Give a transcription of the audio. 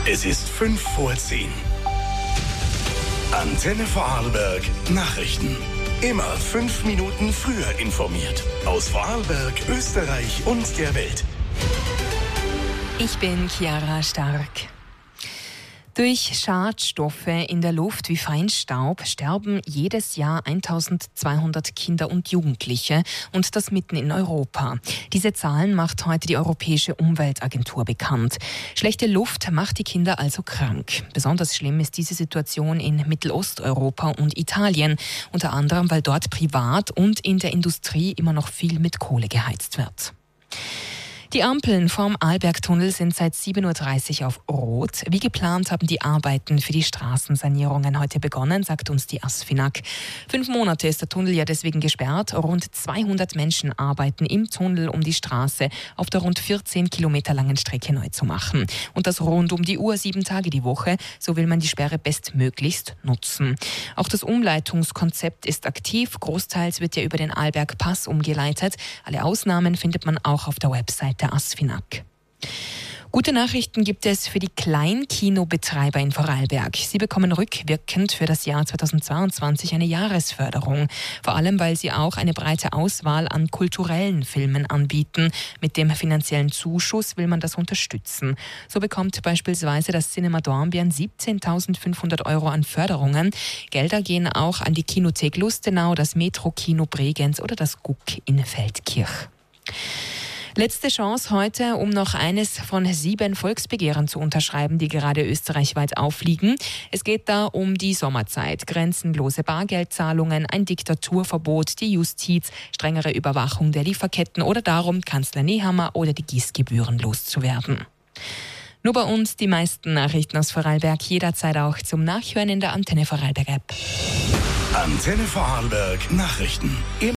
Es ist 5:10. Antenne Vorarlberg Nachrichten. Immer 5 Minuten früher informiert. Aus Vorarlberg, Österreich und der Welt. Ich bin Chiara Stark. Durch Schadstoffe in der Luft wie Feinstaub sterben jedes Jahr 1200 Kinder und Jugendliche, und das mitten in Europa. Diese Zahlen macht heute die Europäische Umweltagentur bekannt. Schlechte Luft macht die Kinder also krank. Besonders schlimm ist diese Situation in Mittelosteuropa und Italien, unter anderem weil dort privat und in der Industrie immer noch viel mit Kohle geheizt wird. Die Ampeln vorm Arlbergtunnel sind seit 7:30 Uhr auf Rot. Wie geplant haben die Arbeiten für die Straßensanierungen heute begonnen, sagt uns die ASFINAG. 5 Monate ist der Tunnel ja deswegen gesperrt. Rund 200 Menschen arbeiten im Tunnel, um die Straße auf der rund 14 Kilometer langen Strecke neu zu machen. Und das rund um die Uhr, 7 Tage die Woche. So will man die Sperre bestmöglichst nutzen. Auch das Umleitungskonzept ist aktiv. Großteils wird ja über den Arlberg-Pass umgeleitet. Alle Ausnahmen findet man auch auf der Website der ASFINAG. Gute Nachrichten gibt es für die Kleinkinobetreiber in Vorarlberg. Sie bekommen rückwirkend für das Jahr 2022 eine Jahresförderung. Vor allem, weil sie auch eine breite Auswahl an kulturellen Filmen anbieten. Mit dem finanziellen Zuschuss will man das unterstützen. So bekommt beispielsweise das Cinema Dornbirn 17.500 € an Förderungen. Gelder gehen auch an die Kinothek Lustenau, das Metro-Kino Bregenz oder das GUK in Feldkirch. Letzte Chance heute, um noch eines von 7 Volksbegehren zu unterschreiben, die gerade österreichweit aufliegen. Es geht da um die Sommerzeit, grenzenlose Bargeldzahlungen, ein Diktaturverbot, die Justiz, strengere Überwachung der Lieferketten oder darum, Kanzler Nehammer oder die Gießgebühren loszuwerden. Nur bei uns die meisten Nachrichten aus Vorarlberg, jederzeit auch zum Nachhören in der Antenne Vorarlberg App. Antenne Vorarlberg Nachrichten.